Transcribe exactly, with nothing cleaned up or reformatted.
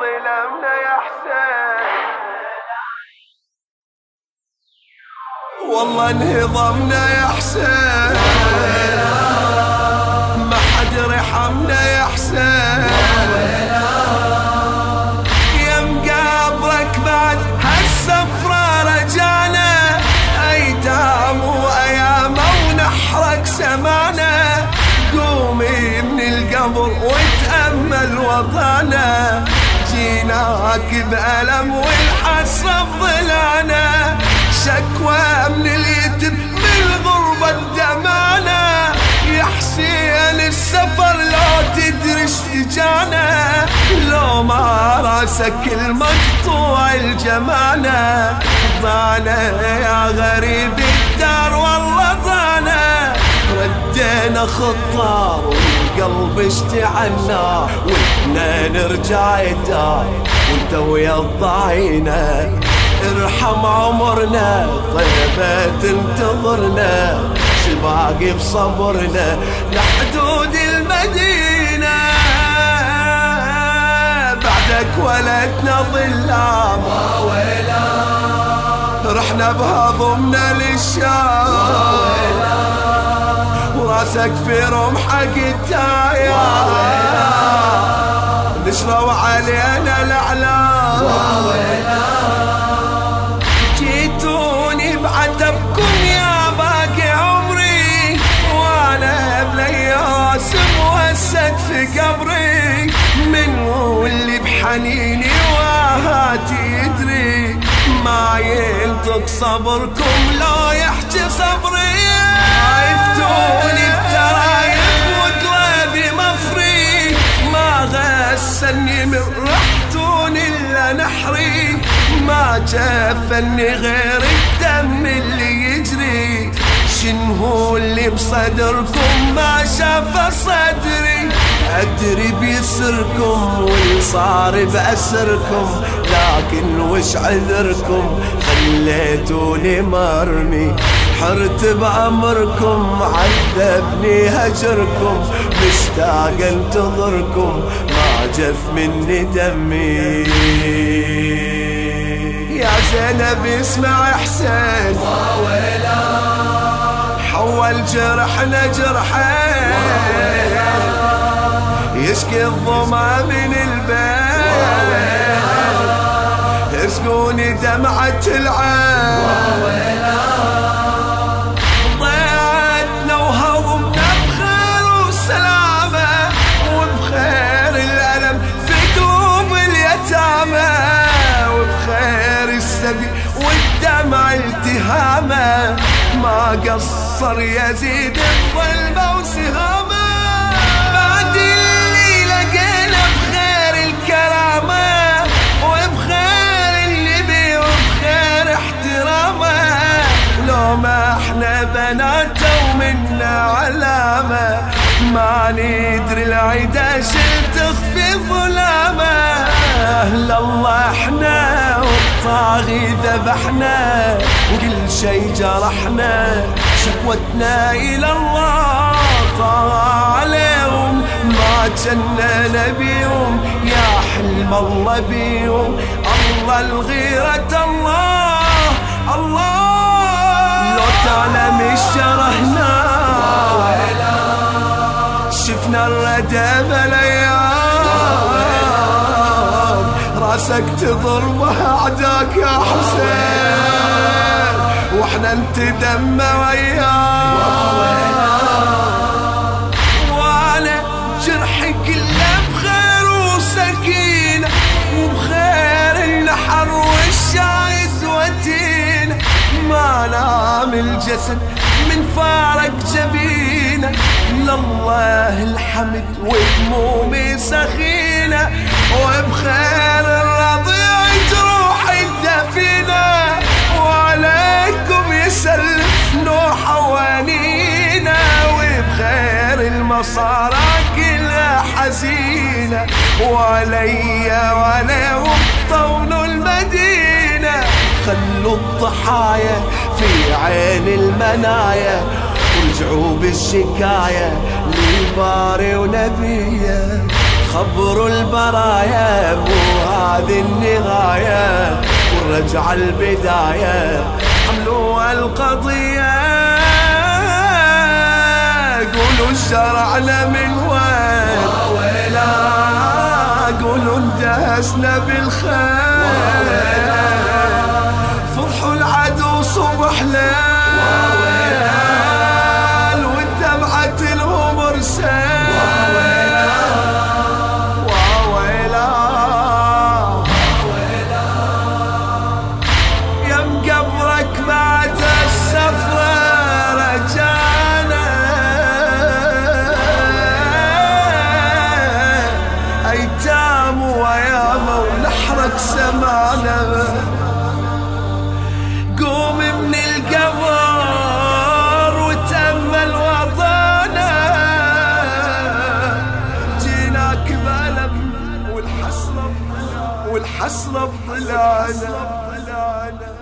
ظلمنا يا حسين، والله انهضمنا يا حسين، ما حد رحمنا يا حسين، يا مقابرك بعد هالسفرة رجعنا، ايتام وايام ونحرك سمعنا، قومي من القبر وتأمل وطنا، جيناك بألم والحسرة بضلعنا، شكوى من اليتم من الغربة الدمانة، يا حسين السفر لو تدري شجعنا، لو ما راسك المقطوع الجمانة، ضعنا يا غريب الدار والله ضعنا، ردينا خطار والقلب اشتعلنا، وإحنا نرجع الدار وانت ويا الضعينة، ارحم عمرنا طيبة تنتظرنا، شباقي بصبرنا لحدود المدينة، بعدك ولدنا ظلام رحنا بهضمنا للشام، وراسك في رمحك التايا، نشروا علينا الاعلام، جيتوني بعتبكم يا باقي عمري، وانا بلياس موسد في قبري، من واللي بحنيني واهاتي يدري، ما ينطق صبركم لو يحكي صبري، عفتوني بترايب وقلبي مفري، ما غسلني من رحتوني الا نحري، ما جفني غير الدم اللي يجري، شنو اللي بصدركم ما شاف صدري، أدري بيسركم واللي صار بأسركم، لكن وش عذركم خليتوني مرمي، حرت بأمركم عذبني هجركم، مشتاق انتظركم ما جف مني دمي، يا زينب اسمع حسين حول جرحنا جرحين، يشكي الظما من البين، اسقوني دمعة العين، ضيعتنا وهضمنا بخير وسلامة، وبخير الألم في قلوب اليتامى، وبخير السبي والدمع التهامة، ما قصر يزيد الظلمة وسهامة، بعد اللي لقينا بخير الكرامة، وبخير النبي وبخير احترامه، لو ما احنا بناته ومنا علامة، ما ندري العدا شل تخفي ظلامة، أهل الله احنا والطاغي ذبحنا، وكل شي جرحنا، شكوتنا إلى الله طاغى عليهم، ما جنى نبيهم، يا حلم الله بيهم، الله الغيرة الله الله، لو تعلم الشرهنا شفنا الردى بالايام، راسك تضربه اعداك يا حسين، واحنا نتدمى وياك، وانا جرحي كله بخير وسكينه، وبخير النحر والشايز وتينه، ما نام الجسد من فارق جبينه، لله الحمد وهمومي سخينه، وبخير الرضيع تروح الدفينه، وعليكم يسلم نوح ونينا، وبخير المصارى كلها حزينه، وعليا وعليهم طونوا المدينه، خلوا الضحايا في عين المنايا، ورجعوا بالشكاية للباري ونبيه، خبروا البرايا مو هذه النهاية، والرجعة البداية، حملوا القضية. قولوا شرعنا من وين، قولوا اندهسنا بالخير، فضحوا العدو صبح ليل، والدمعة لهم رسال. واويلا يا مقبرك بعد السفرة رجعنا، ايتام وياما ونحرق سمانا. قوم من القبر وتأمل وطانا، جيناك بألم والحسرة والحسرة بضلعنا.